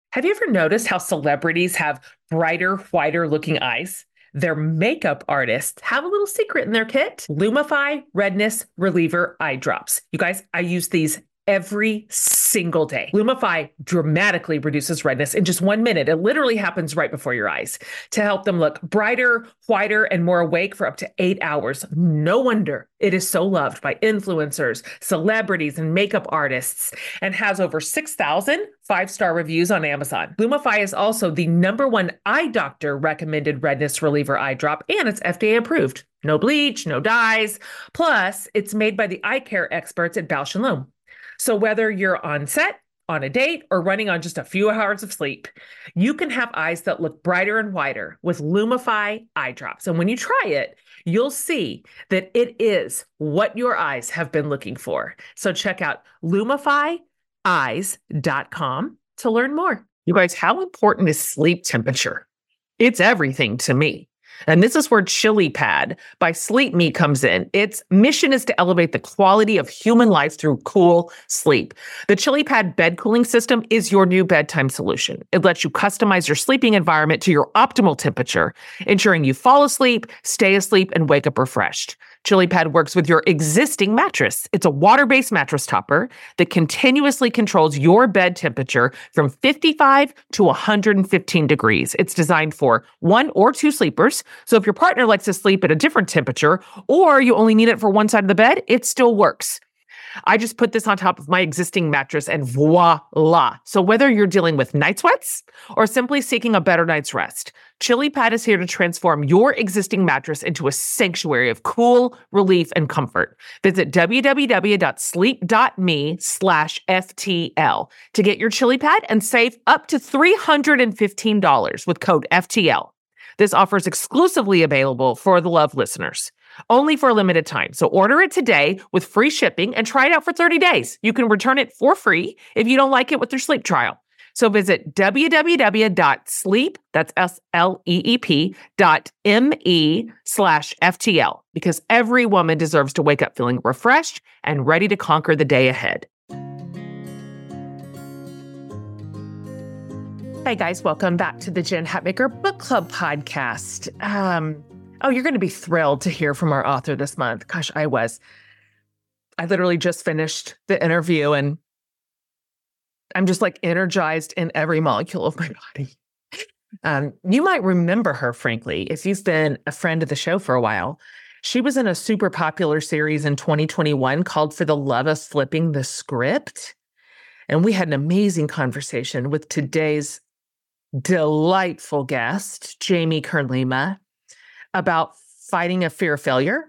Have you ever noticed how celebrities have brighter, whiter looking eyes? Their makeup artists have a little secret in their kit. Lumify Redness Reliever Eye Drops. You guys, I use these every single day. Lumify dramatically reduces redness in just 1 minute. It literally happens right before your eyes to help them look brighter, whiter, and more awake for up to 8 hours. No wonder it is so loved by influencers, celebrities, and makeup artists, and has over 6,000 five-star reviews on Amazon. Lumify is also the #1 eye doctor recommended redness reliever eye drop, and it's FDA approved. No bleach, no dyes. Plus, it's made by the eye care experts at Bausch& Lomb. So whether you're on set, on a date, or running on just a few hours of sleep, you can have eyes that look brighter and whiter with Lumify eye drops. And when you try it, you'll see that it is what your eyes have been looking for. So check out lumifyeyes.com to learn more. You guys, how important is sleep temperature? It's everything to me. And this is where ChiliPad by Sleep Me comes in. Its mission is to elevate the quality of human life through cool sleep. The ChiliPad bed cooling system is your new bedtime solution. It lets you customize your sleeping environment to your optimal temperature, ensuring you fall asleep, stay asleep, and wake up refreshed. ChiliPad works with your existing mattress. It's a water-based mattress topper that continuously controls your bed temperature from 55 to 115 degrees. It's designed for 1 or 2 sleepers. So if your partner likes to sleep at a different temperature, or you only need it for one side of the bed, it still works. I just put this on top of my existing mattress and voila. So whether you're dealing with night sweats or simply seeking a better night's rest, ChiliPad is here to transform your existing mattress into a sanctuary of cool, relief, and comfort. Visit www.sleep.me/FTL to get your ChiliPad and save up to $315 with code FTL. This offer is exclusively available for the Love listeners, only for a limited time. So order it today with free shipping and try it out for 30 days. You can return it for free if you don't like it with your sleep trial. So visit www.sleep, that's sleep.me/FTL, because every woman deserves to wake up feeling refreshed and ready to conquer the day ahead. Hey guys, welcome back to the Jen Hatmaker Book Club podcast. You're going to be thrilled to hear from our author this month. Gosh, I was. I literally just finished the interview and I'm just like energized in every molecule of my body. You might remember her, frankly, if you've been a friend of the show for a while. She was in a super popular series in 2021 called For the Love of Flipping the Script. And we had an amazing conversation with today's delightful guest, Jamie Kern-Lima, about fighting a fear of failure.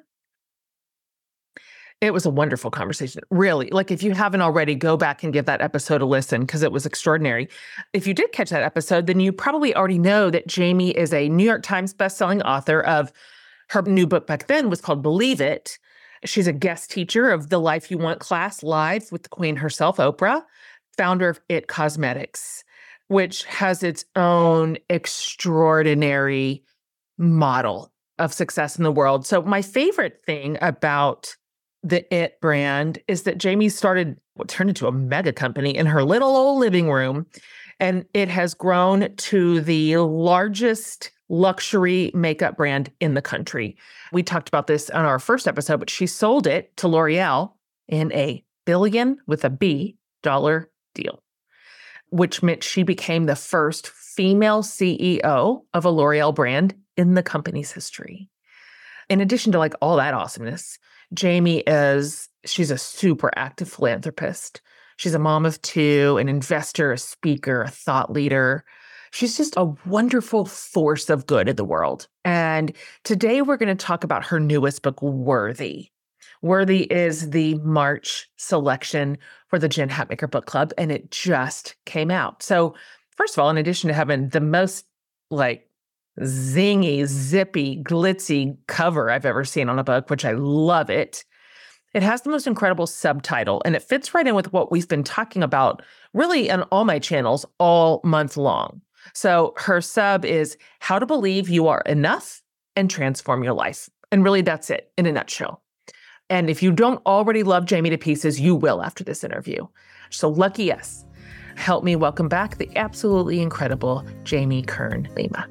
It was a wonderful conversation. Really, like if you haven't already, go back and give that episode a listen because it was extraordinary. If you did catch that episode, then you probably already know that Jamie is a New York Times bestselling author of her new book back then was called Believe It. She's a guest teacher of the Life You Want class live with the Queen herself, Oprah, founder of It Cosmetics, which has its own extraordinary model of success in the world. So my favorite thing about the It brand is that Jamie started what turned into a mega company in her little old living room, and it has grown to the largest luxury makeup brand in the country. We talked about this on our first episode, but she sold it to L'Oreal in a billion with a B dollar deal, which meant she became the first female CEO of a L'Oreal brand in the company's history. In addition to like all that awesomeness, she's a super active philanthropist. She's a mom of 2, an investor, a speaker, a thought leader. She's just a wonderful force of good in the world. And today we're going to talk about her newest book, Worthy. Worthy is the March selection for the Jen Hatmaker Book Club, and it just came out. So first of all, in addition to having the most like zingy, zippy, glitzy cover I've ever seen on a book, which I love it, it has the most incredible subtitle, and it fits right in with what we've been talking about really on all my channels all month long. So her sub is How to Believe You Are Enough and Transform Your Life. And really that's it in a nutshell. And if you don't already love Jamie to pieces, you will after this interview. So lucky us. Help me welcome back the absolutely incredible Jamie Kern Lima.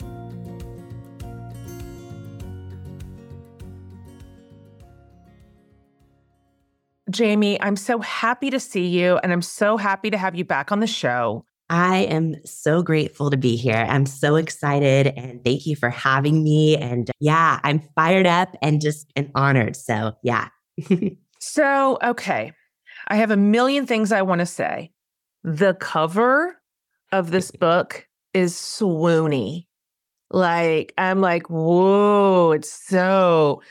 Jamie, I'm so happy to see you, and I'm so happy to have you back on the show. I am so grateful to be here. I'm so excited, and thank you for having me. And yeah, I'm fired up and honored. So yeah. Okay, I have a million things I want to say. The cover of this book is swoony. I'm like, whoa, it's so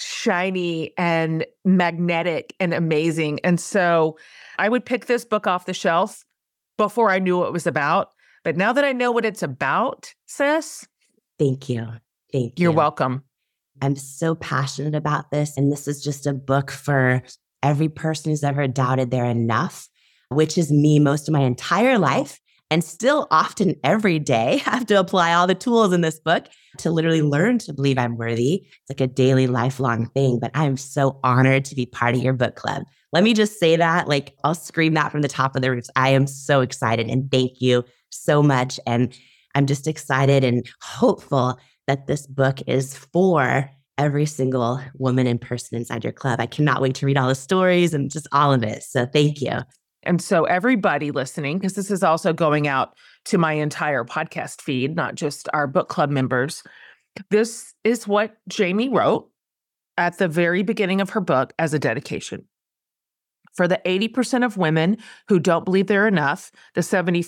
shiny and magnetic and amazing. And so I would pick this book off the shelf before I knew what it was about. But now that I know what it's about, sis. Thank you. Thank you. You're welcome. I'm so passionate about this. And this is just a book for every person who's ever doubted they're enough, which is me most of my entire life. And still often every day, I have to apply all the tools in this book to literally learn to believe I'm worthy. It's like a daily, lifelong thing, but I'm so honored to be part of your book club. Let me just say that, I'll scream that from the top of the roofs. I am so excited and thank you so much. And I'm just excited and hopeful that this book is for every single woman and person inside your club. I cannot wait to read all the stories and just all of it. So thank you. And so everybody listening, because this is also going out to my entire podcast feed, not just our book club members, this is what Jamie wrote at the very beginning of her book as a dedication. For the 80% of women who don't believe they're enough, the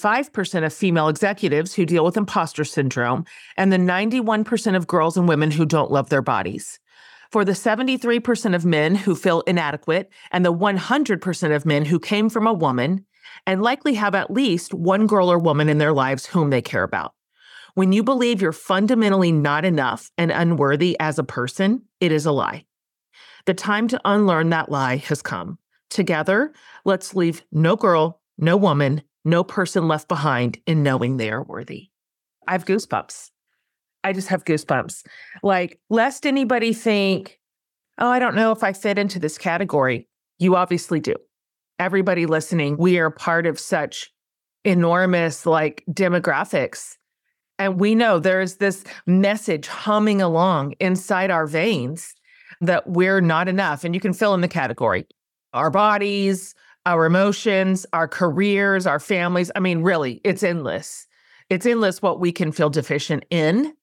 75% of female executives who deal with imposter syndrome, and the 91% of girls and women who don't love their bodies. For the 73% of men who feel inadequate, and the 100% of men who came from a woman, and likely have at least one girl or woman in their lives whom they care about. When you believe you're fundamentally not enough and unworthy as a person, it is a lie. The time to unlearn that lie has come. Together, let's leave no girl, no woman, no person left behind in knowing they are worthy. I have goosebumps. I just have goosebumps. Lest anybody think, oh, I don't know if I fit into this category. You obviously do. Everybody listening, we are part of such enormous demographics. And we know there's this message humming along inside our veins that we're not enough. And you can fill in the category. Our bodies, our emotions, our careers, our families. I mean, really, it's endless. It's endless what we can feel deficient in.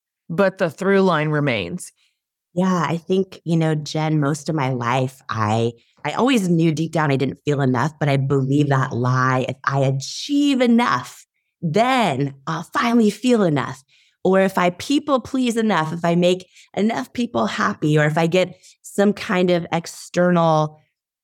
But the through line remains. Yeah, I think, Jen, most of my life, I always knew deep down I didn't feel enough, but I believe that lie. If I achieve enough, then I'll finally feel enough. Or if I people please enough, if I make enough people happy, or if I get some kind of external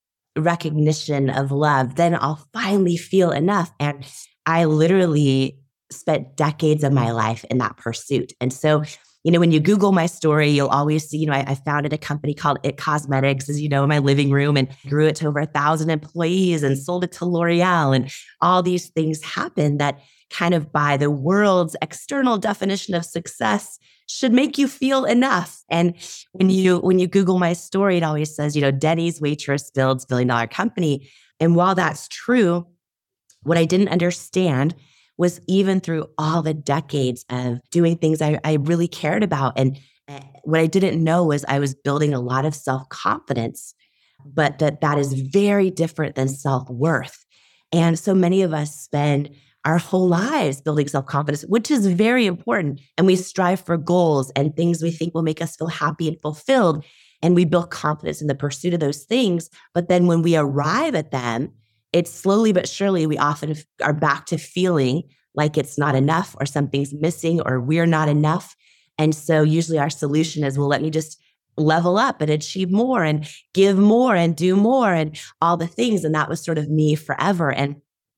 recognition of love, then I'll finally feel enough. And I literally spent decades of my life in that pursuit. And so, when you Google my story, you'll always see, I founded a company called It Cosmetics, as you know, in my living room, and grew it to over 1,000 employees and sold it to L'Oreal. And all these things happened that kind of by the world's external definition of success should make you feel enough. And when you Google my story, it always says, Denny's waitress builds billion-dollar company. And while that's true, what I didn't understand was even through all the decades of doing things I really cared about. And what I didn't know was I was building a lot of self-confidence, but that is very different than self-worth. And so many of us spend our whole lives building self-confidence, which is very important. And we strive for goals and things we think will make us feel happy and fulfilled. And we build confidence in the pursuit of those things. But then when we arrive at them, it's slowly but surely, we often are back to feeling like it's not enough or something's missing or we're not enough. And so usually our solution is, well, let me just level up and achieve more and give more and do more and all the things. And that was sort of me forever. And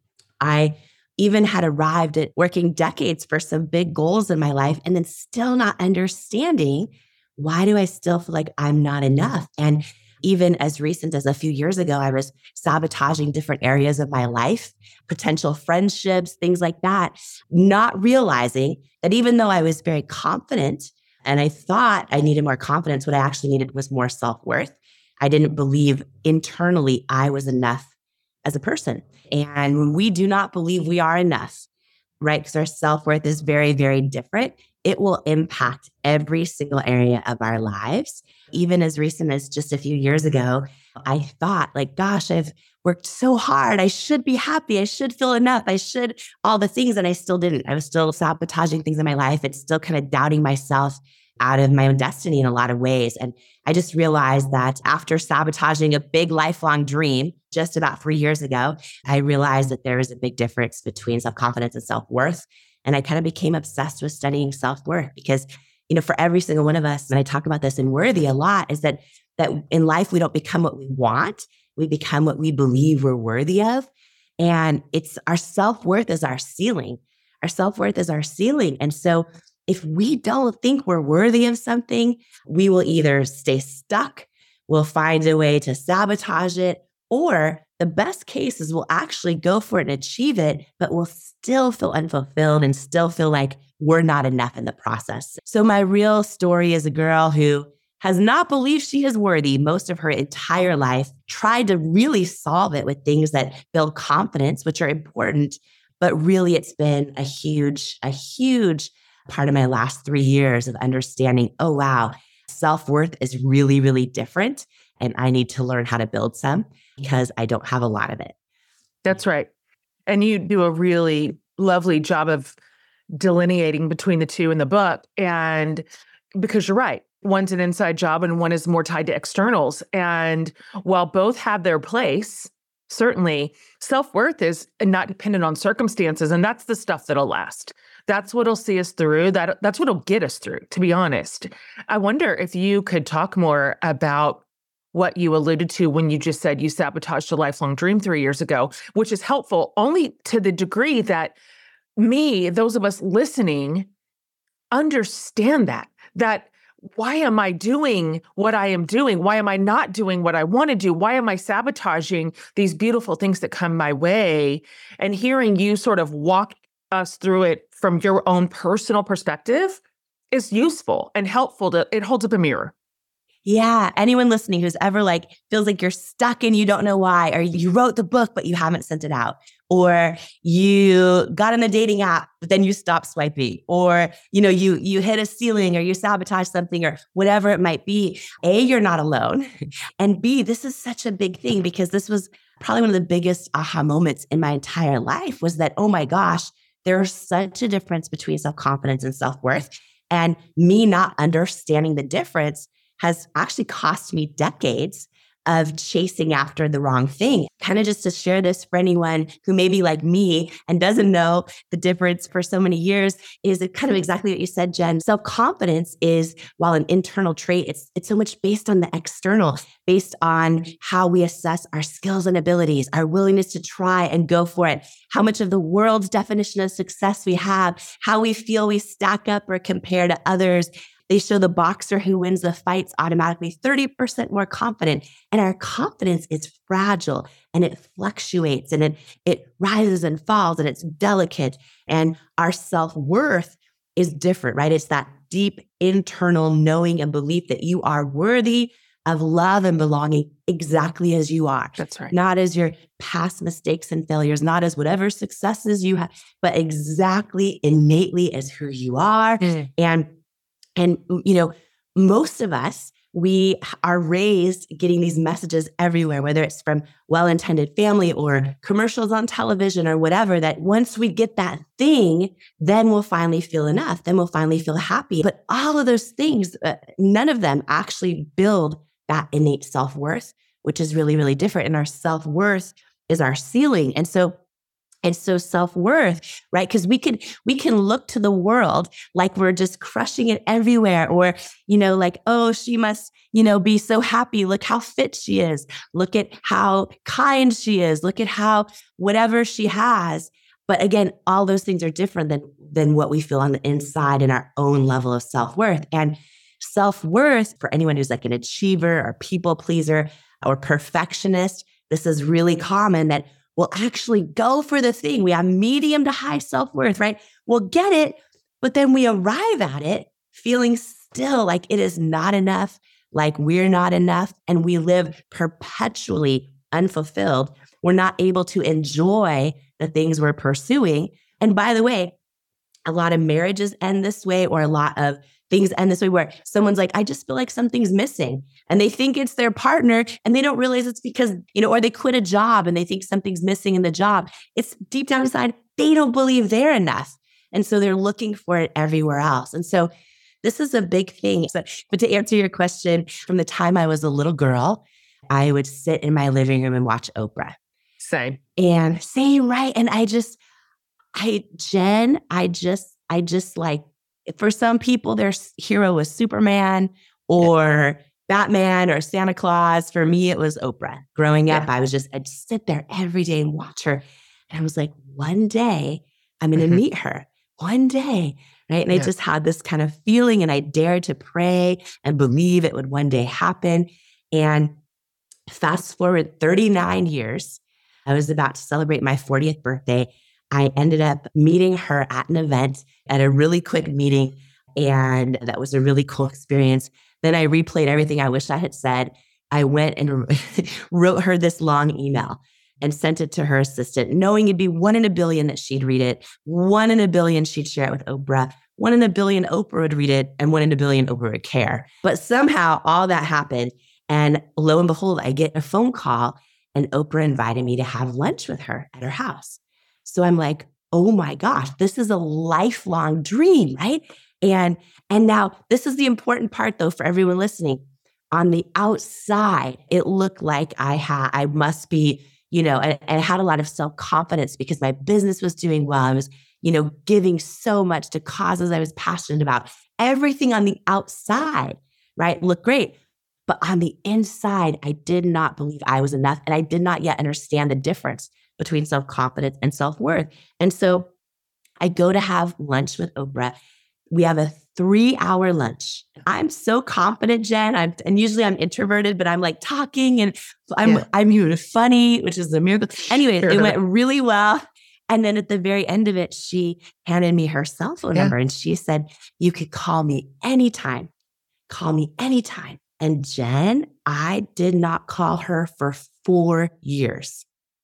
I even had arrived at working decades for some big goals in my life and then still not understanding, why do I still feel like I'm not enough? And even as recent as a few years ago, I was sabotaging different areas of my life, potential friendships, things like that, not realizing that even though I was very confident and I thought I needed more confidence, what I actually needed was more self-worth. I didn't believe internally I was enough as a person. And when we do not believe we are enough, right? Because our self-worth is very, very different. It will impact every single area of our lives. Even as recent as just a few years ago, I thought like, gosh, I've worked so hard. I should be happy. I should feel enough. I should all the things. And I still didn't. I was still sabotaging things in my life. It's still kind of doubting myself out of my own destiny in a lot of ways. And I just realized that after sabotaging a big lifelong dream just about 3 years ago, I realized that there is a big difference between self-confidence and self-worth. And I kind of became obsessed with studying self-worth because, for every single one of us, and I talk about this in Worthy a lot, is that in life, we don't become what we want. We become what we believe we're worthy of. And it's our self-worth is our ceiling. Our self-worth is our ceiling. And so if we don't think we're worthy of something, we will either stay stuck, we'll find a way to sabotage it, or the best case is we'll actually go for it and achieve it, but we'll still feel unfulfilled and still feel like we're not enough in the process. So my real story is a girl who has not believed she is worthy most of her entire life, tried to really solve it with things that build confidence, which are important. But really, it's been a huge part of my last 3 years of understanding, oh, wow, self-worth is really, really different. And I need to learn how to build some because I don't have a lot of it. That's right. And you do a really lovely job of delineating between the two in the book. And because you're right, one's an inside job and one is more tied to externals. And while both have their place, certainly self-worth is not dependent on circumstances. And that's the stuff that'll last. That's what'll see us through. That's what'll get us through, to be honest. I wonder if you could talk more about what you alluded to when you just said you sabotaged a lifelong dream 3 years ago, which is helpful only to the degree that those of us listening, understand that why am I doing what I am doing? Why am I not doing what I want to do? Why am I sabotaging these beautiful things that come my way? And hearing you sort of walk us through it from your own personal perspective is useful and helpful. It holds up a mirror. Yeah. Anyone listening who's ever feels like you're stuck and you don't know why, or you wrote the book, but you haven't sent it out, or you got in a dating app, but then you stopped swiping, or, you hit a ceiling or you sabotage something or whatever it might be. A, you're not alone. And B, this is such a big thing because this was probably one of the biggest aha moments in my entire life was that, oh my gosh, there's such a difference between self-confidence and self-worth. And me not understanding the difference has actually cost me decades of chasing after the wrong thing. Kind of just to share this for anyone who may be like me and doesn't know the difference for so many years is it kind of exactly what you said, Jen. Self-confidence is, while an internal trait, it's so much based on the external, based on how we assess our skills and abilities, our willingness to try and go for it, how much of the world's definition of success we have, how we feel we stack up or compare to others. They show the boxer who wins the fights automatically 30% more confident. And our confidence is fragile and it fluctuates and it rises and falls and it's delicate. And our self-worth is different, right? It's that deep internal knowing and belief that you are worthy of love and belonging exactly as you are. That's right. Not as your past mistakes and failures, not as whatever successes you have, but exactly innately as who you are. And, most of us, we are raised getting these messages everywhere, whether it's from well-intended family or commercials on television or whatever, that once we get that thing, then we'll finally feel enough. Then we'll finally feel happy. But all of those things, none of them actually build that innate self-worth, which is really, really different. And our self-worth is our ceiling. And so self-worth, right? Because we can look to the world like we're just crushing it everywhere, or, oh, she must, be so happy. Look how fit she is. Look at how kind she is. Look at how whatever she has. But again, all those things are different than what we feel on the inside and our own level of self-worth. And self-worth, for anyone who's an achiever or people pleaser or perfectionist, this is really common that we'll actually go for the thing. We have medium to high self-worth, right? We'll get it, but then we arrive at it feeling still like it is not enough, like we're not enough, and we live perpetually unfulfilled we're not able to enjoy the things we're pursuing. And by the way, a lot of marriages end this way, or a lot of things end this way where someone's like, I just feel like something's missing. And they think it's their partner and they don't realize it's because, or they quit a job and they think something's missing in the job. It's deep down inside, they don't believe they're enough. And so they're looking for it everywhere else. And so this is a big thing. But to answer your question, from the time I was a little girl, I would sit in my living room and watch Oprah. Same. And same, right? And Jen, I just like, for some people, their hero was Superman or Batman or Santa Claus. For me, it was Oprah. Growing up, I'd just sit there every day and watch her. And I was like, one day I'm going to meet her. One day, right? And I just had this kind of feeling, and I dared to pray and believe it would one day happen. And fast forward 39 years, I was about to celebrate my 40th birthday. I ended up meeting her at an event, at a really quick meeting, and that was a really cool experience. Then I replayed everything I wish I had said. I went and wrote her this long email and sent it to her assistant, knowing it'd be 1 in a billion that she'd read it, 1 in a billion she'd share it with Oprah, 1 in a billion Oprah would read it, and 1 in a billion Oprah would care. But somehow all that happened, and lo and behold, I get a phone call, and Oprah invited me to have lunch with her at her house. So I'm like, oh my gosh, this is a lifelong dream, right? And now this is the important part though, for everyone listening. On the outside, it looked like I must be, and I had a lot of self-confidence because my business was doing well. I was, giving so much to causes I was passionate about. Everything on the outside, right, looked great. But on the inside, I did not believe I was enough. And I did not yet understand the difference between self-confidence and self-worth. And so I go to have lunch with Oprah. We have a 3-hour lunch. I'm so confident, Jen. And usually I'm introverted, but I'm like talking and I'm even funny, which is a miracle. Anyway, it went really well. And then at the very end of it, she handed me her cell phone number and she said, you could call me anytime. Call me anytime. And Jen, I did not call her for 4 years.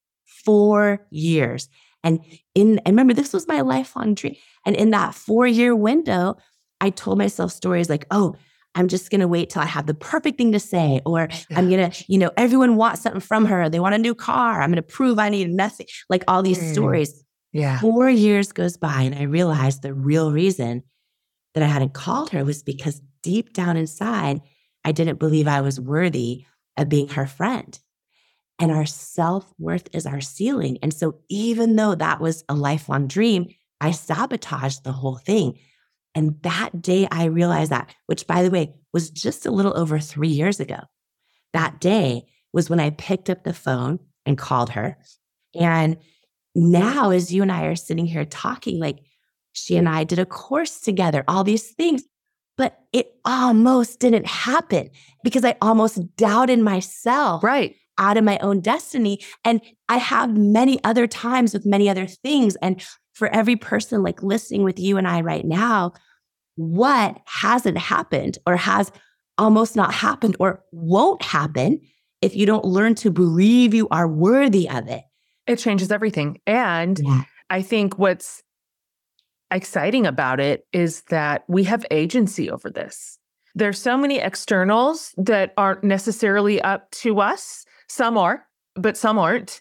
4 years. And remember, this was my lifelong dream. And in that 4-year window, I told myself stories like, oh, I'm just going to wait till I have the perfect thing to say. Or I'm going to, everyone wants something from her. They want a new car. I'm going to prove I need nothing. Like all these stories. Yeah. 4 years goes by and I realized the real reason that I hadn't called her was because deep down inside, I didn't believe I was worthy of being her friend. And our self-worth is our ceiling. And so even though that was a lifelong dream, I sabotaged the whole thing. And that day I realized that, which by the way, was just a little over 3 years ago. That day was when I picked up the phone and called her. And now as you and I are sitting here talking, like she and I did a course together, all these things, but it almost didn't happen because I almost doubted myself. Right. Out of my own destiny. And I have many other times with many other things. And for every person like listening with you and I right now, what hasn't happened or has almost not happened or won't happen if you don't learn to believe you are worthy of it? It changes everything. And I think what's exciting about it is that we have agency over this. There's so many externals that aren't necessarily up to us. Some are, but some aren't.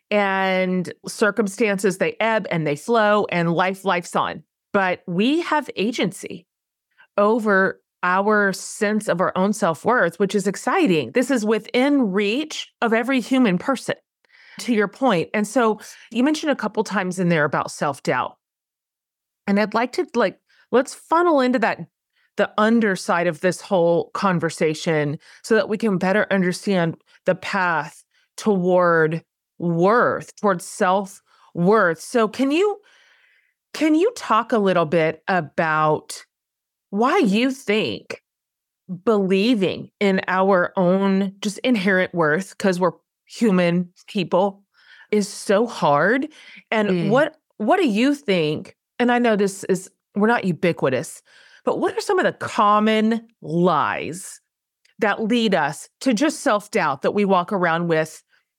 And circumstances, they ebb and they flow and life's on. But we have agency over our sense of our own self-worth, which is exciting. This is within reach of every human person, to your point. And so you mentioned a couple times in there about self-doubt. And I'd like to let's funnel into that, the underside of this whole conversation so that we can better understand the path toward worth, towards self-worth. So can you talk a little bit about why you think believing in our own just inherent worth, because we're human people, is so hard? And what do you think, and I know we're not ubiquitous, but what are some of the common lies that lead us to just self-doubt that we walk around with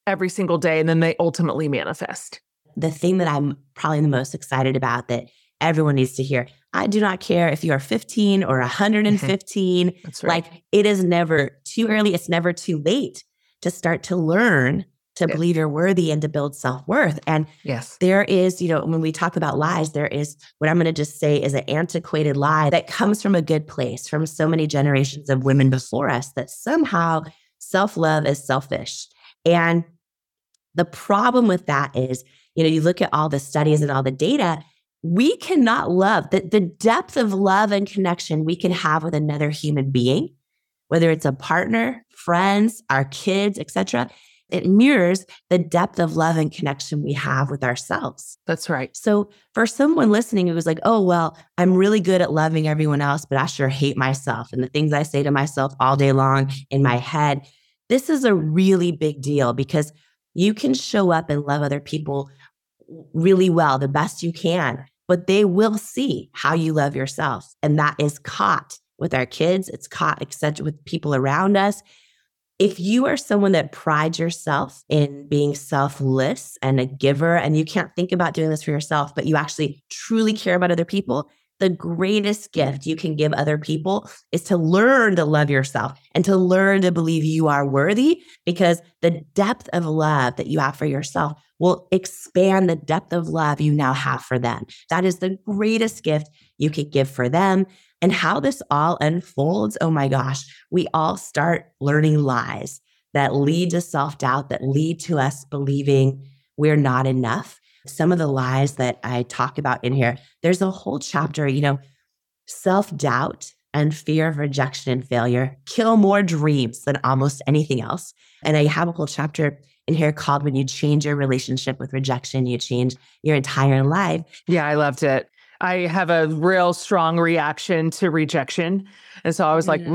every single day, and then they ultimately manifest. The thing that I'm probably the most excited about that everyone needs to hear, I do not care if you're 15 or 115. That's right. Like, it is never too early. It's never too late to start to learn to believe you're worthy and to build self-worth. And yes, there is, when we talk about lies, there is what I'm going to just say is an antiquated lie that comes from a good place, from so many generations of women before us, that somehow self-love is selfish. And the problem with that is, you look at all the studies and all the data, we cannot love the depth of love and connection we can have with another human being, whether it's a partner, friends, our kids, etc. It mirrors the depth of love and connection we have with ourselves. That's right. So for someone listening who was like, oh, well, I'm really good at loving everyone else, but I sure hate myself. And the things I say to myself all day long in my head, this is a really big deal, because you can show up and love other people really well, the best you can, but they will see how you love yourself. And that is caught with our kids. It's caught, etc., with people around us. If you are someone that prides yourself in being selfless and a giver, and you can't think about doing this for yourself, but you actually truly care about other people, the greatest gift you can give other people is to learn to love yourself and to learn to believe you are worthy, because the depth of love that you have for yourself will expand the depth of love you now have for them. That is the greatest gift you could give for them. And how this all unfolds, oh my gosh, we all start learning lies that lead to self-doubt, that lead to us believing we're not enough. Some of the lies that I talk about in here, there's a whole chapter, self-doubt and fear of rejection and failure kill more dreams than almost anything else. And I have a whole chapter in here called When You Change Your Relationship with Rejection, You Change Your Entire Life. Yeah, I loved it. I have a real strong reaction to rejection. And so I was like,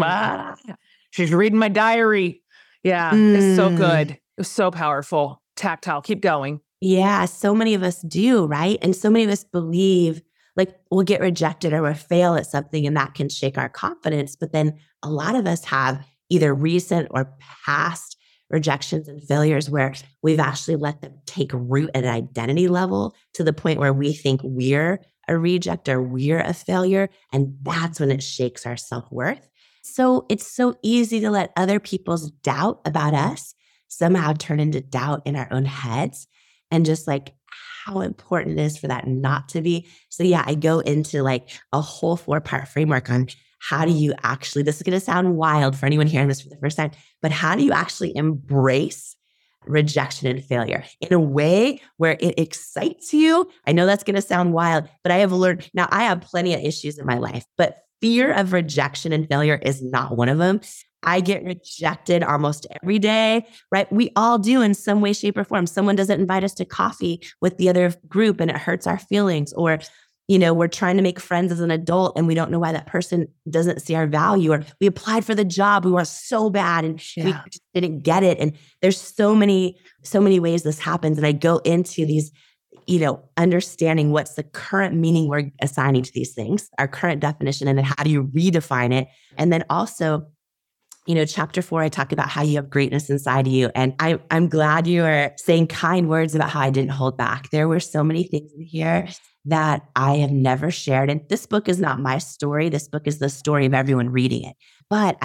she's reading my diary. Yeah, it's so good. It was so powerful. Tactile. Keep going. Yeah, so many of us do, right? And so many of us believe like we'll get rejected or we'll fail at something, and that can shake our confidence. But then a lot of us have either recent or past rejections and failures where we've actually let them take root at an identity level to the point where we think we're a reject or we're a failure. And that's when it shakes our self-worth. So it's so easy to let other people's doubt about us somehow turn into doubt in our own heads, and just like how important it is for that not to be. So yeah, I go into like a whole 4-part framework on how do you actually, this is going to sound wild for anyone hearing this for the first time, but how do you actually embrace rejection and failure in a way where it excites you? I know that's going to sound wild, but I have learned, now I have plenty of issues in my life, but fear of rejection and failure is not one of them. I get rejected almost every day, right? We all do in some way, shape, or form. Someone doesn't invite us to coffee with the other group and it hurts our feelings. Or, we're trying to make friends as an adult and we don't know why that person doesn't see our value. Or we applied for the job, we were so bad and we just didn't get it. And there's so many ways this happens. And I go into these, understanding what's the current meaning we're assigning to these things, our current definition, and then how do you redefine it? And then also, chapter 4, I talk about how you have greatness inside of you. And I'm glad you are saying kind words about how I didn't hold back. There were so many things in here that I have never shared. And this book is not my story. This book is the story of everyone reading it. But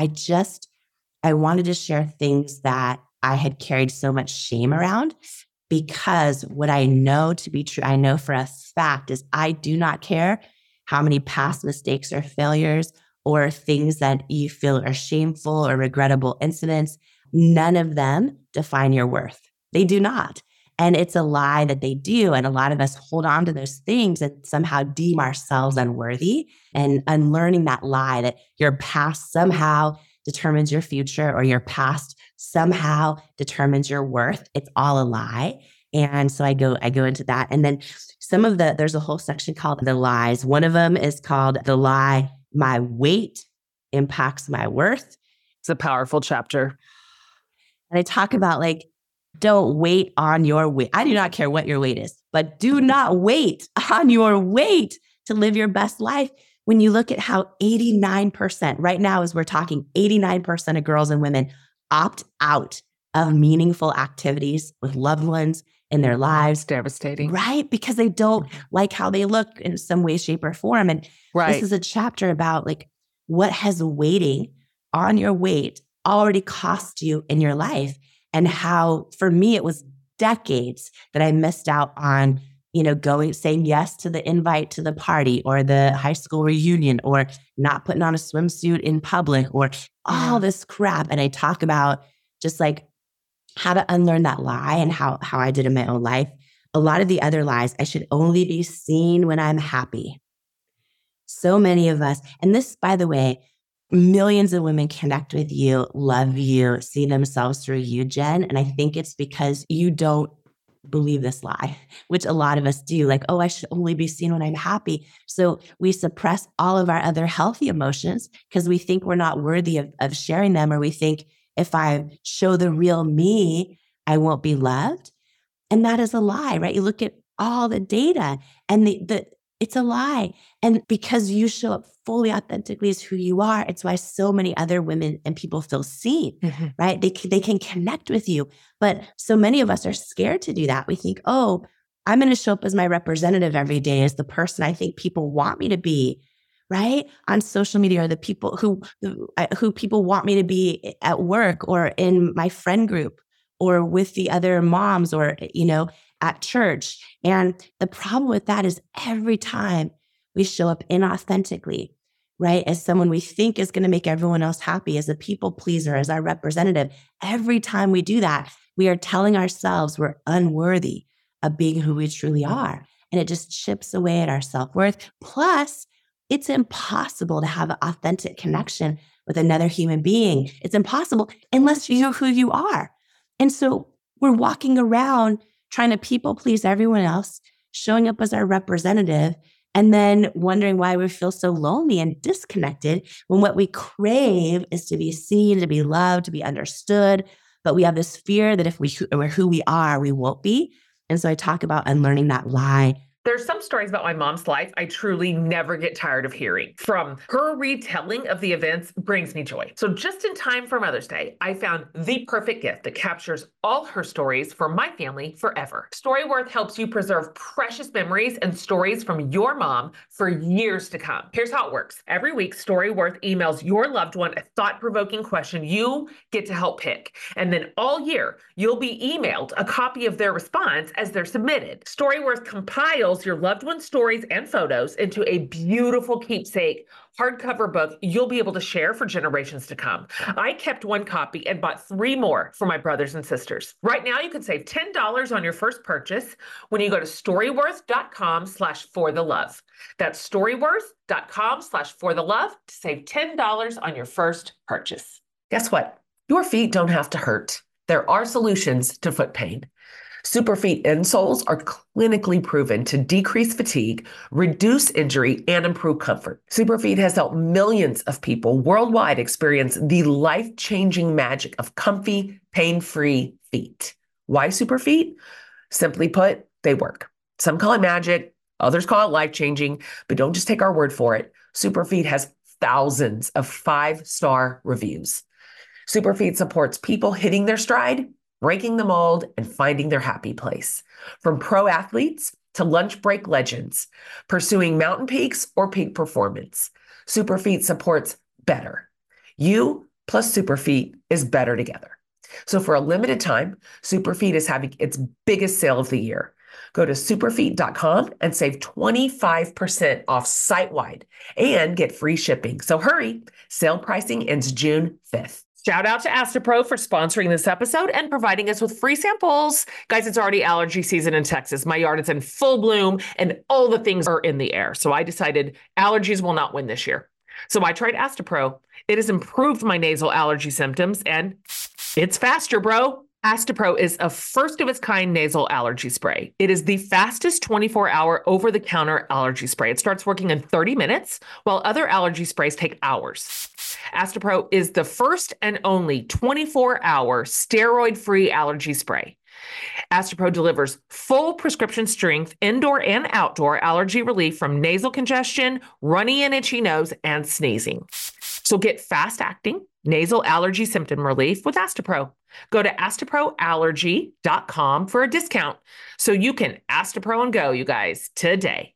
I wanted to share things that I had carried so much shame around, because what I know to be true, I know for a fact, is I do not care how many past mistakes or failures or things that you feel are shameful or regrettable incidents. None of them define your worth. They do not. And it's a lie that they do. And a lot of us hold on to those things and somehow deem ourselves unworthy, and unlearning that lie that your past somehow determines your future or your past somehow determines your worth. It's all a lie. And so I go into that. And then there's a whole section called the lies. One of them is called the lie, my weight impacts my worth. It's a powerful chapter. And I talk about don't wait on your weight. I do not care what your weight is, but do not wait on your weight to live your best life. When you look at how 89%, right now as we're talking, 89% of girls and women opt out of meaningful activities with loved ones in their lives. Devastating. Right? Because they don't like how they look in some way, shape, or form. And this is a chapter about like what has waiting on your weight already cost you in your life, and how, for me, it was decades that I missed out on, saying yes to the invite to the party or the high school reunion, or not putting on a swimsuit in public, or all this crap. And I talk about just like how to unlearn that lie and how I did in my own life. A lot of the other lies, I should only be seen when I'm happy. So many of us, and this, by the way, millions of women connect with you, love you, see themselves through you, Jen. And I think it's because you don't believe this lie, which a lot of us do. Like, oh, I should only be seen when I'm happy. So we suppress all of our other healthy emotions because we think we're not worthy of sharing them, or we think if I show the real me, I won't be loved. And that is a lie, right? You look at all the data and it's a lie. And because you show up fully authentically as who you are, it's why so many other women and people feel seen, right? They can connect with you. But so many of us are scared to do that. We think, oh, I'm going to show up as my representative every day, as the person I think people want me to be, right? On social media, or the people who people want me to be at work or in my friend group or with the other moms, or, at church. And the problem with that is every time we show up inauthentically, right, as someone we think is going to make everyone else happy, as a people pleaser, as our representative, every time we do that, we are telling ourselves we're unworthy of being who we truly are. And it just chips away at our self-worth. Plus, it's impossible to have an authentic connection with another human being. It's impossible unless you know who you are. And so we're walking around trying to people please everyone else, showing up as our representative, and then wondering why we feel so lonely and disconnected when what we crave is to be seen, to be loved, to be understood. But we have this fear that if we're who we are, we won't be. And so I talk about unlearning that lie. There's some stories about my mom's life I truly never get tired of hearing. From her retelling of the events brings me joy. So just in time for Mother's Day, I found the perfect gift that captures all her stories for my family forever. Storyworth helps you preserve precious memories and stories from your mom for years to come. Here's how it works. Every week, Storyworth emails your loved one a thought-provoking question you get to help pick. And then all year, you'll be emailed a copy of their response as they're submitted. Storyworth compiles your loved one's stories and photos into a beautiful keepsake hardcover book you'll be able to share for generations to come. I kept one copy and bought 3 more for my brothers and sisters. Right now, you can save $10 on your first purchase when you go to storyworth.com/forthelove. That's storyworth.com/forthelove to save $10 on your first purchase. Guess what? Your feet don't have to hurt. There are solutions to foot pain. Superfeet insoles are clinically proven to decrease fatigue, reduce injury, and improve comfort. Superfeet has helped millions of people worldwide experience the life-changing magic of comfy, pain-free feet. Why Superfeet? Simply put, they work. Some call it magic, others call it life-changing, but don't just take our word for it. Superfeet has thousands of 5-star reviews. Superfeet supports people hitting their stride, breaking the mold, and finding their happy place. From pro athletes to lunch break legends, pursuing mountain peaks or peak performance, Superfeet supports better. You plus Superfeet is better together. So for a limited time, Superfeet is having its biggest sale of the year. Go to superfeet.com and save 25% off site-wide and get free shipping. So hurry, sale pricing ends June 5th. Shout out to Astepro for sponsoring this episode and providing us with free samples. Guys, it's already allergy season in Texas. My yard is in full bloom and all the things are in the air. So I decided allergies will not win this year. So I tried Astepro. It has improved my nasal allergy symptoms and it's faster, bro. Astepro is a first-of-its-kind nasal allergy spray. It is the fastest 24-hour over-the-counter allergy spray. It starts working in 30 minutes, while other allergy sprays take hours. Astepro is the first and only 24-hour steroid-free allergy spray. Astepro delivers full prescription strength indoor and outdoor allergy relief from nasal congestion, runny and itchy nose, and sneezing. So get fast-acting nasal allergy symptom relief with Astepro. Go to asteproallergy.com for a discount so you can Astepro and go, you guys, today.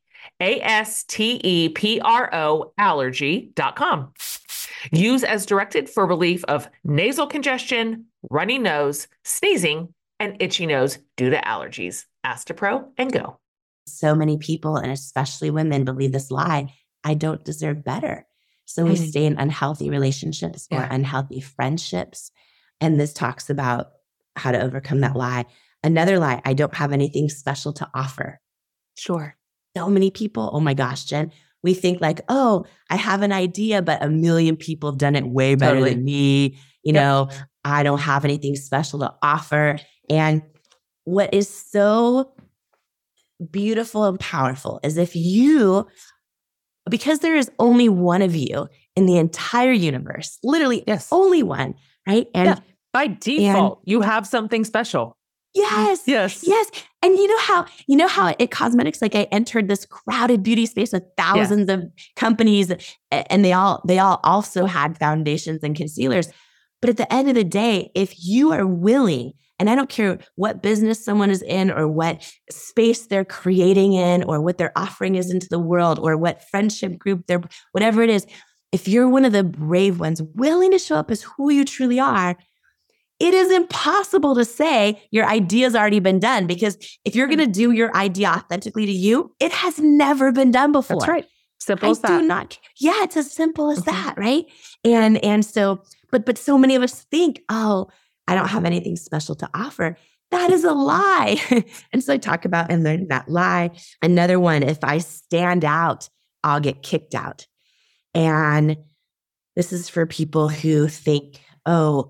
ASTEPRO allergy.com. Use as directed for relief of nasal congestion, runny nose, sneezing, and itchy nose due to allergies. Astepro and go. So many people, and especially women, believe this lie: I don't deserve better. So we stay in unhealthy relationships or unhealthy friendships. And this talks about how to overcome that lie. Another lie: I don't have anything special to offer. Sure. So many people, oh my gosh, Jen, we think like, oh, I have an idea, but a million people have done it way better than me. You know, I don't have anything special to offer. And what is so beautiful and powerful is if you, because there is only one of you in the entire universe, literally only one, right? And by default, you have something special. Yes. And you know how at cosmetics, like I entered this crowded beauty space with thousands of companies, and they all also had foundations and concealers. But at the end of the day, if you are willing, and I don't care what business someone is in or what space they're creating in or what their offering is into the world or what friendship group they're, whatever it is, if you're one of the brave ones willing to show up as who you truly are, it is impossible to say your idea's already been done, because if you're going to do your idea authentically to you, it has never been done before. That's right. Simple as that. It's as simple as that, right? And so, but so many of us think, oh, I don't have anything special to offer. That is a lie. And so I talk about and learn that lie. Another one: if I stand out, I'll get kicked out. And this is for people who think, oh,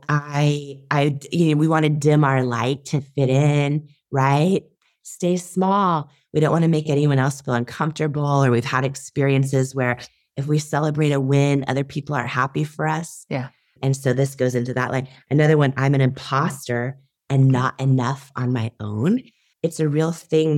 we want to dim our light to fit in, right? Stay small. We don't want to make anyone else feel uncomfortable, or we've had experiences where if we celebrate a win, other people are happy for us. Yeah. And so this goes into that. Like another one: I'm an imposter and not enough on my own. It's a real thing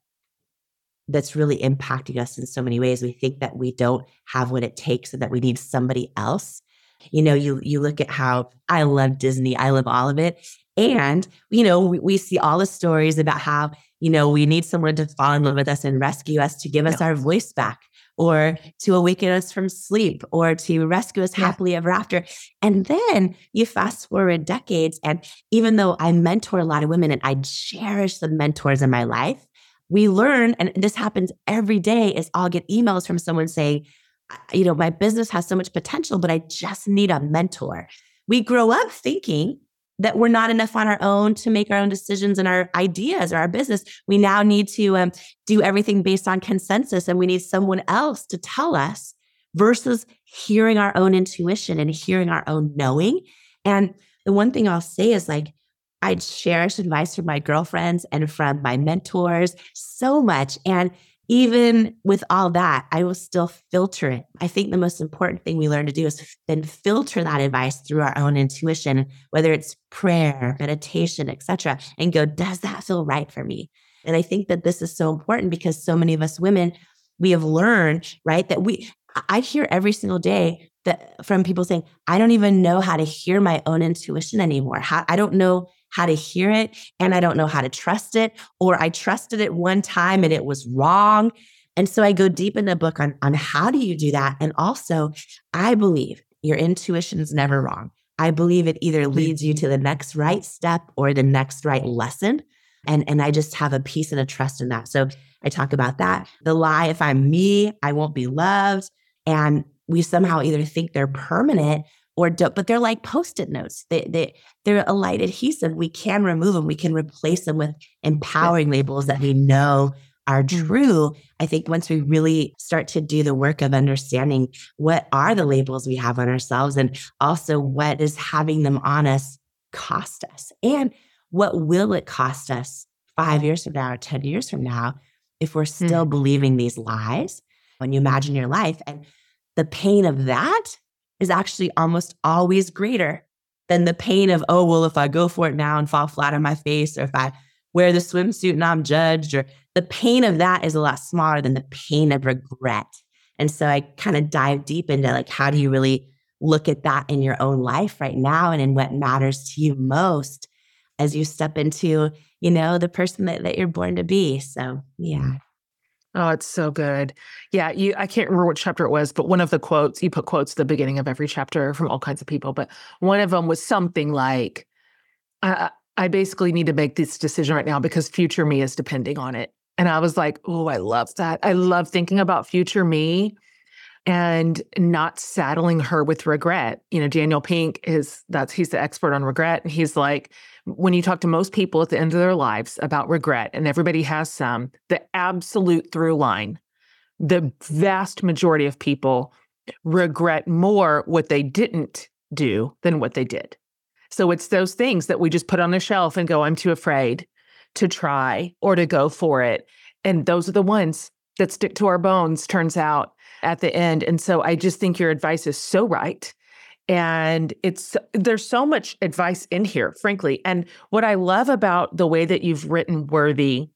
that's really impacting us in so many ways. We think that we don't have what it takes and that we need somebody else. You know, you look at how I love Disney. I love all of it. And, you know, we see all the stories about how, you know, we need someone to fall in love with us and rescue us, to give us our voice back, or to awaken us from sleep, or to rescue us happily ever after. And then you fast forward decades. And even though I mentor a lot of women and I cherish the mentors in my life, we learn, and this happens every day, is I'll get emails from someone saying, you know, my business has so much potential, but I just need a mentor. We grow up thinking that we're not enough on our own to make our own decisions and our ideas or our business. We now need to do everything based on consensus, and we need someone else to tell us, versus hearing our own intuition and hearing our own knowing. And the one thing I'll say is, like, I cherish advice from my girlfriends and from my mentors so much. And even with all that, I will still filter it. I think the most important thing we learn to do is then filter that advice through our own intuition, whether it's prayer, meditation, etc., and go, does that feel right for me? And I think that this is so important, because so many of us women, we have learned, right, that I hear every single day that from people saying, I don't even know how to hear my own intuition anymore. I don't know how to hear it, and I don't know how to trust it, or I trusted it one time and it was wrong. And so I go deep in the book on how do you do that. And also, I believe your intuition is never wrong. I believe it either leads you to the next right step or the next right lesson. And I just have a peace and a trust in that. So I talk about that. The lie: if I'm me, I won't be loved. And we somehow either think they're permanent or don't, but they're like Post-it notes. They're a light adhesive. We can remove them. We can replace them with empowering labels that we know are true. I think once we really start to do the work of understanding what are the labels we have on ourselves, and also what is having them on us cost us, and what will it cost us 5 years from now or 10 years from now if we're still believing these lies. When you imagine your life, and the pain of that is actually almost always greater than the pain of, oh, well, if I go for it now and fall flat on my face, or if I wear the swimsuit and I'm judged, or the pain of that is a lot smaller than the pain of regret. And so I kind of dive deep into like, how do you really look at that in your own life right now and in what matters to you most as you step into, the person that you're born to be. So, yeah. Oh, it's so good. Yeah, I can't remember which chapter it was, but one of the quotes, you put quotes at the beginning of every chapter from all kinds of people, but one of them was something like, I basically need to make this decision right now because future me is depending on it. And I was like, oh, I love that. I love thinking about future me and not saddling her with regret. Daniel Pink he's the expert on regret. And he's like, when you talk to most people at the end of their lives about regret, and everybody has some, the absolute through line, the vast majority of people regret more what they didn't do than what they did. So it's those things that we just put on the shelf and go, I'm too afraid to try or to go for it. And those are the ones that stick to our bones, turns out, at the end. And so I just think your advice is so right. And there's so much advice in here, frankly. And what I love about the way that you've written Worthy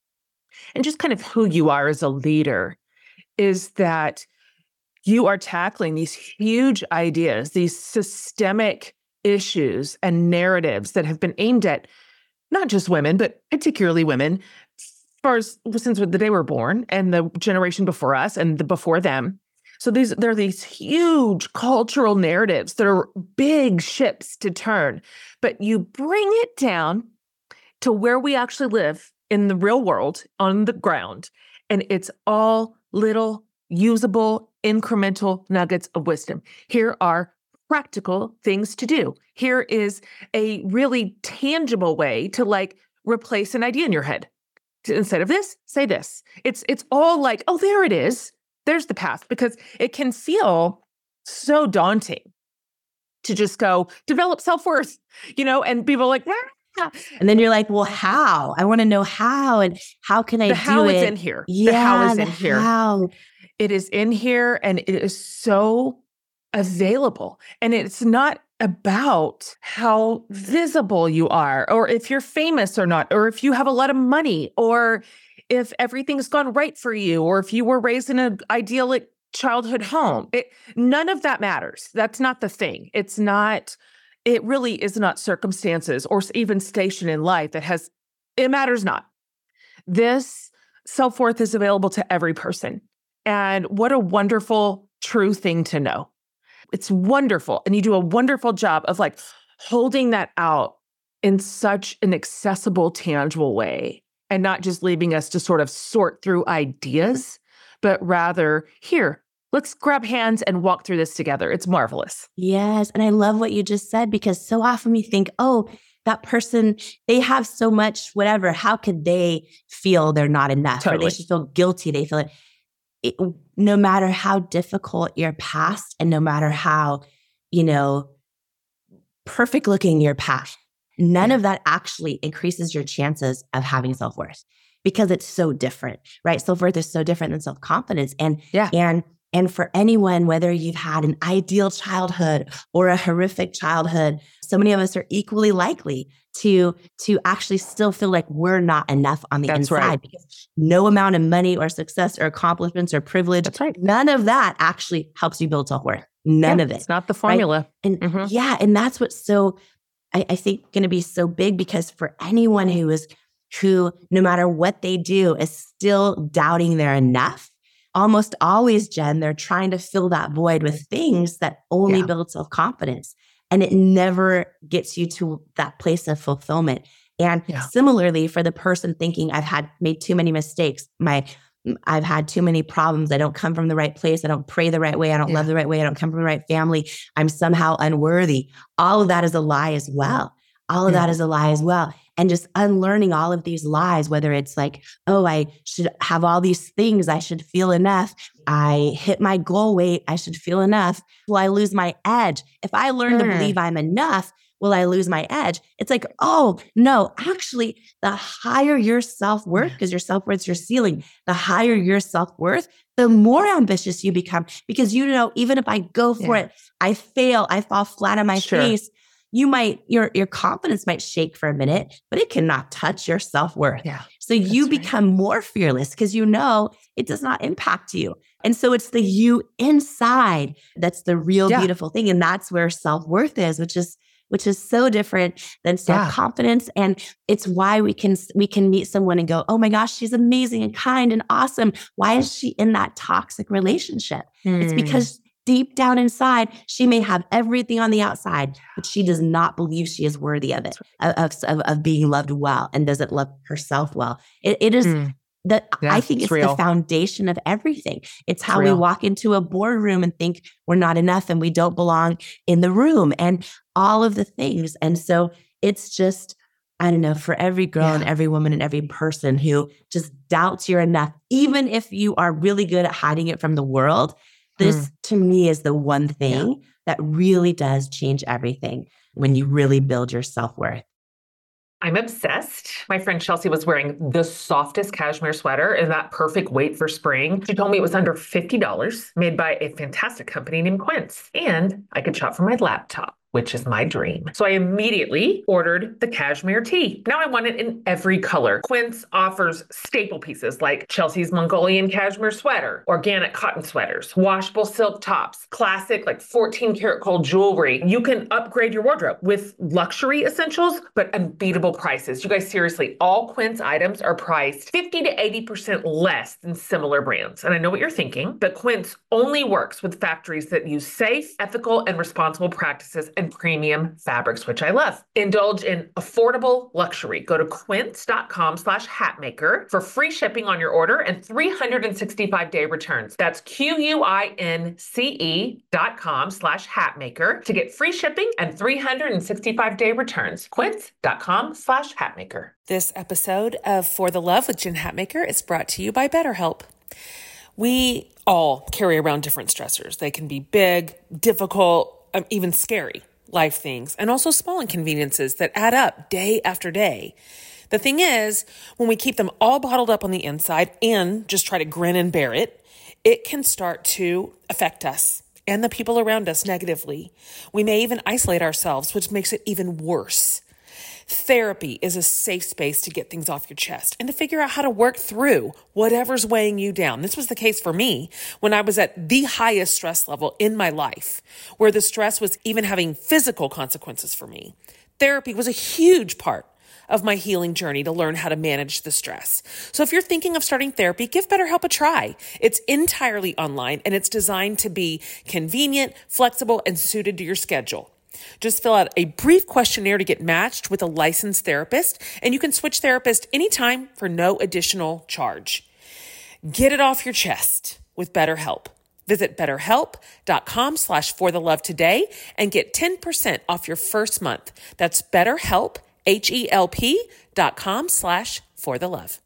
and just kind of who you are as a leader is that you are tackling these huge ideas, these systemic issues and narratives that have been aimed at not just women, but particularly women, since the day we're born and the generation before us and before them. So there are these huge cultural narratives that are big ships to turn, but you bring it down to where we actually live in the real world on the ground, and it's all little usable incremental nuggets of wisdom. Here are practical things to do. Here is a really tangible way to replace an idea in your head. Instead of this, say this. It's all like, oh, there it is. There's the path, because it can feel so daunting to just go develop self-worth, and people are like, ah. And then you're like, well, how? I want to know how, and how can I do it? The how is in here. Yeah, the how is in here. How. It is in here, and it is so available. And it's not about how visible you are, or if you're famous or not, or if you have a lot of money, or if everything's gone right for you, or if you were raised in an idyllic childhood home. None of that matters. That's not the thing. It really is not circumstances or even station in life it matters not. This self-worth is available to every person. And what a wonderful, true thing to know. It's wonderful. And you do a wonderful job of holding that out in such an accessible, tangible way, and not just leaving us to sort of sort through ideas, but rather, here, let's grab hands and walk through this together. It's marvelous. Yes. And I love what you just said, because so often we think, oh, that person, they have so much, whatever. How could they feel they're not enough? Totally. Or they should feel guilty. They feel it. No matter how difficult your past, and no matter how, perfect looking your past, none of that actually increases your chances of having self-worth, because it's so different, right? Self-worth is so different than self-confidence. And for anyone, whether you've had an ideal childhood or a horrific childhood, so many of us are equally likely to actually still feel like we're not enough on the inside. Right. Because no amount of money or success or accomplishments or privilege, That's right. None of that actually helps you build self-worth. None of it. It's not the formula. Right? And and that's what's so, I think, going to be so big, because for anyone who no matter what they do is still doubting they're enough, almost always, Jen, they're trying to fill that void with things that only build self-confidence. And it never gets you to that place of fulfillment. And similarly, for the person thinking, I've made too many mistakes, I've had too many problems, I don't come from the right place, I don't pray the right way, I don't love the right way, I don't come from the right family, I'm somehow unworthy. All of that is a lie as well. That is a lie as well. And just unlearning all of these lies, whether it's like, oh, I should have all these things, I should feel enough. I hit my goal weight, I should feel enough. Will I lose my edge? If I learn to believe I'm enough, will I lose my edge? It's like, oh, no, actually, the higher your self-worth, because your self-worth is your ceiling, the higher your self-worth, the more ambitious you become. Because even if I go for it, I fail, I fall flat on my face, your confidence might shake for a minute, but it cannot touch your self-worth. Yeah. So you become more fearless because you know it does not impact you. And so it's the you inside that's the real beautiful thing. And that's where self-worth is, which is so different than self-confidence. And it's why we can meet someone and go, oh my gosh, she's amazing and kind and awesome. Why is she in that toxic relationship? It's because deep down inside, she may have everything on the outside, but she does not believe she is worthy of it, of being loved well, and doesn't love herself well. It is I think it's the foundation of everything. It's how we walk into a boardroom and think we're not enough and we don't belong in the room and all of the things. And so it's just, I don't know, for every girl and every woman and every person who just doubts you're enough, even if you are really good at hiding it from the world, this to me is the one thing that really does change everything when you really build your self-worth. I'm obsessed. My friend Chelsea was wearing the softest cashmere sweater in that perfect weight for spring. She told me it was under $50, made by a fantastic company named Quince. And I could shop from my laptop, which is my dream. So I immediately ordered the cashmere tee. Now I want it in every color. Quince offers staple pieces like Chelsea's Mongolian cashmere sweater, organic cotton sweaters, washable silk tops, classic like 14 karat gold jewelry. You can upgrade your wardrobe with luxury essentials, but unbeatable prices. You guys, seriously, all Quince items are priced 50 to 80% less than similar brands. And I know what you're thinking, but Quince only works with factories that use safe, ethical, and responsible practices and premium fabrics, which I love. Indulge in affordable luxury. Go to quince.com/hatmaker for free shipping on your order and 365-day returns. That's QUINCE.com/hatmaker to get free shipping and 365-day returns. Quince.com/hatmaker. This episode of For the Love with Jen Hatmaker is brought to you by BetterHelp. We all carry around different stressors. They can be big, difficult, even scary life things, and also small inconveniences that add up day after day. The thing is, when we keep them all bottled up on the inside and just try to grin and bear it, it can start to affect us and the people around us negatively. We may even isolate ourselves, which makes it even worse. Therapy is a safe space to get things off your chest and to figure out how to work through whatever's weighing you down. This was the case for me when I was at the highest stress level in my life, where the stress was even having physical consequences for me. Therapy was a huge part of my healing journey to learn how to manage the stress. So if you're thinking of starting therapy, give BetterHelp a try. It's entirely online and it's designed to be convenient, flexible, and suited to your schedule. Just fill out a brief questionnaire to get matched with a licensed therapist, and you can switch therapist anytime for no additional charge. Get it off your chest with BetterHelp. Visit BetterHelp.com/forthelove today and get 10% off your first month. That's BetterHelp, HELP.com/forthelove.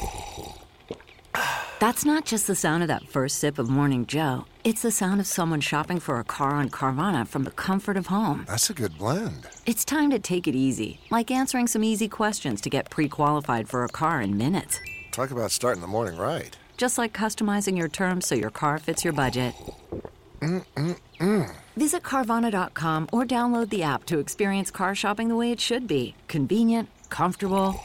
That's not just the sound of that first sip of Morning Joe. It's the sound of someone shopping for a car on Carvana from the comfort of home. That's a good blend. It's time to take it easy, like answering some easy questions to get pre-qualified for a car in minutes. Talk about starting the morning right. Just like customizing your terms so your car fits your budget. Visit Carvana.com or download the app to experience car shopping the way it should be. Convenient, comfortable.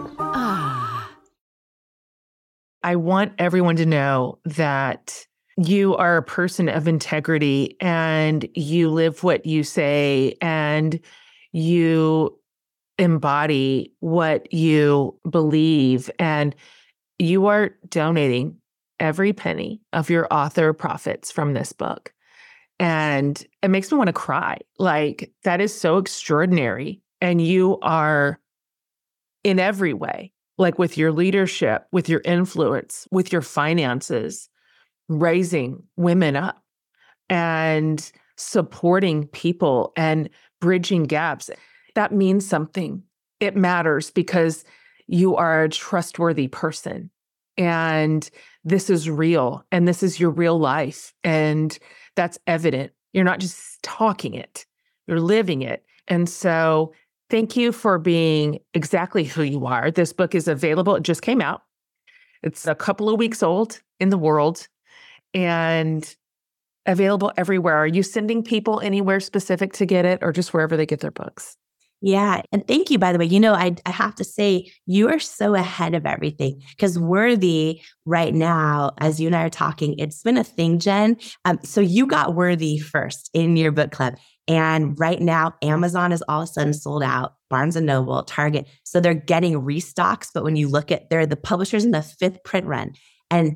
I want everyone to know that you are a person of integrity and you live what you say and you embody what you believe, and you are donating every penny of your author profits from this book. And it makes me want to cry. Like, that is so extraordinary. And you are in every way, like with your leadership, with your influence, with your finances, raising women up and supporting people and bridging gaps. That means something. It matters because you are a trustworthy person. And this is real. And this is your real life. And that's evident. You're not just talking it, you're living it. And so thank you for being exactly who you are. This book is available. It just came out. It's a couple of weeks old in the world. And available everywhere. Are you sending people anywhere specific to get it or just wherever they get their books? Yeah. And thank you, by the way. I have to say, you are so ahead of everything because Worthy right now, as you and I are talking, it's been a thing, Jen. So you got Worthy first in your book club. And right now, Amazon is all of a sudden sold out, Barnes & Noble, Target. So they're getting restocks. But when you look at, they're the publishers in the 5th print run. And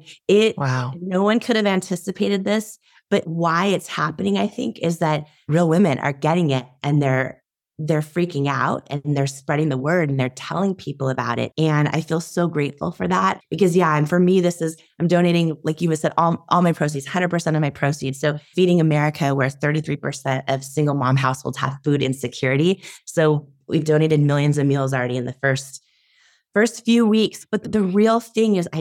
no one could have anticipated this. But why it's happening, I think, is that real women are getting it and they're freaking out and they're spreading the word and they're telling people about it. And I feel so grateful for that because and for me, I'm donating, like you said, all my proceeds, 100% of my proceeds. So Feeding America, where 33% of single mom households have food insecurity. So we've donated millions of meals already in the first few weeks. But the real thing is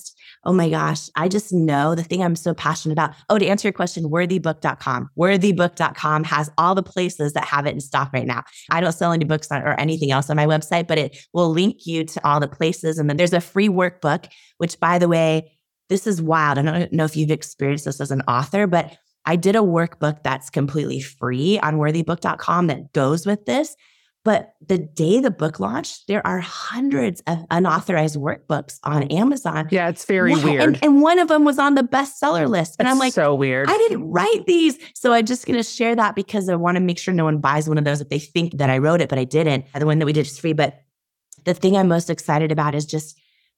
oh my gosh, I just know the thing I'm so passionate about. Oh, to answer your question, worthybook.com. Worthybook.com has all the places that have it in stock right now. I don't sell any books or anything else on my website, but it will link you to all the places. And then there's a free workbook, which, by the way, this is wild. I don't know if you've experienced this as an author, but I did a workbook that's completely free on worthybook.com that goes with this. But the day the book launched, there are hundreds of unauthorized workbooks on Amazon. Yeah, it's very weird. And one of them was on the bestseller list. And I'm like, so weird. I didn't write these. So I'm just going to share that because I want to make sure no one buys one of those if they think that I wrote it, but I didn't. The one that we did is free. But the thing I'm most excited about is just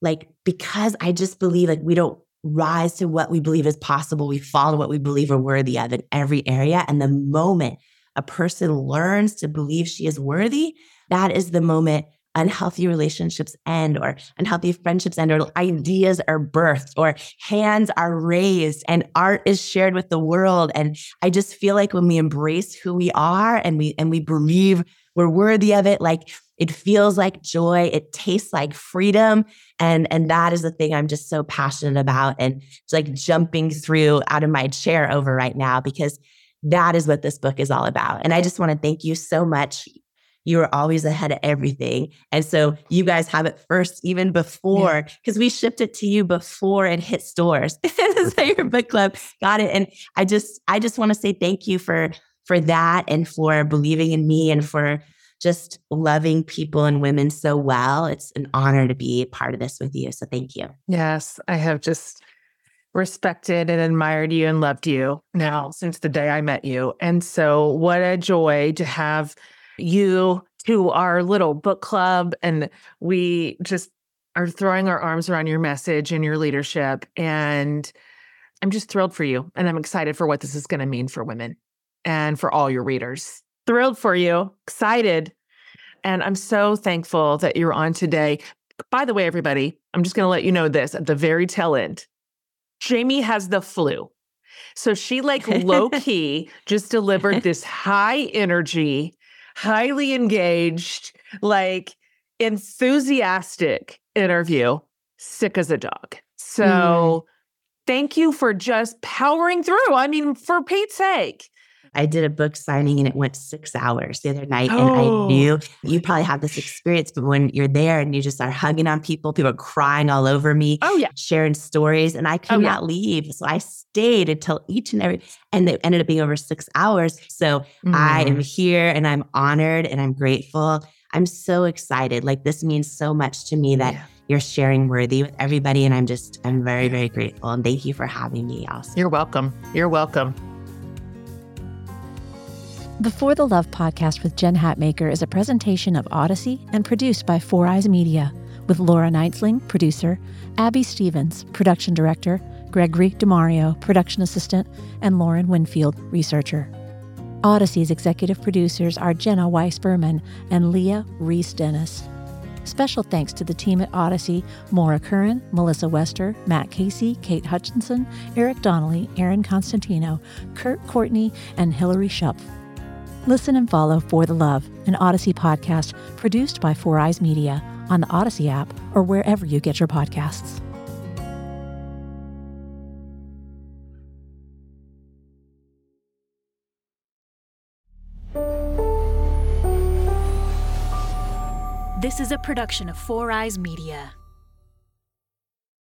because I just believe we don't rise to what we believe is possible. We fall to what we believe we're worthy of in every area. And the moment a person learns to believe she is worthy, that is the moment unhealthy relationships end or unhealthy friendships end or ideas are birthed or hands are raised and art is shared with the world. And I just feel like when we embrace who we are and we believe we're worthy of it, it feels like joy, it tastes like freedom. And that is the thing I'm just so passionate about and it's jumping through out of my chair over right now because that is what this book is all about. And I just want to thank you so much. You are always ahead of everything. And so you guys have it first, even before, because we shipped it to you before it hit stores. So your book club got it. And I just want to say thank you for that and for believing in me and for just loving people and women so well. It's an honor to be part of this with you. So thank you. Yes, I have just respected and admired you and loved you now since the day I met you. And so what a joy to have you to our little book club. And we just are throwing our arms around your message and your leadership. And I'm just thrilled for you. And I'm excited for what this is going to mean for women and for all your readers. Thrilled for you, excited. And I'm so thankful that you're on today. By the way, everybody, I'm just going to let you know this at the very tail end. Jamie has the flu. So she low key just delivered this high energy, highly engaged, enthusiastic interview, sick as a dog. So thank you for just powering through. I mean, for Pete's sake. I did a book signing and it went 6 hours the other night. And I knew you probably have this experience, but when you're there and you just are hugging on people are crying all over me, sharing stories, and I could not leave. So I stayed until and it ended up being over 6 hours. So I am here and I'm honored and I'm grateful. I'm so excited. This means so much to me that you're sharing Worthy with everybody. And I'm very, very grateful. And thank you for having me also. You're welcome. You're welcome. The For the Love podcast with Jen Hatmaker is a presentation of Odyssey and produced by Four Eyes Media, with Laura Knightsling, producer, Abby Stevens, production director, Gregory DeMario, production assistant, and Lauren Winfield, researcher. Odyssey's executive producers are Jenna Weiss-Berman and Leah Reese-Dennis. Special thanks to the team at Odyssey, Maura Curran, Melissa Wester, Matt Casey, Kate Hutchinson, Eric Donnelly, Aaron Constantino, Kurt Courtney, and Hillary Schupf. Listen and follow For the Love, an Odyssey podcast produced by Four Eyes Media on the Odyssey app or wherever you get your podcasts. This is a production of Four Eyes Media.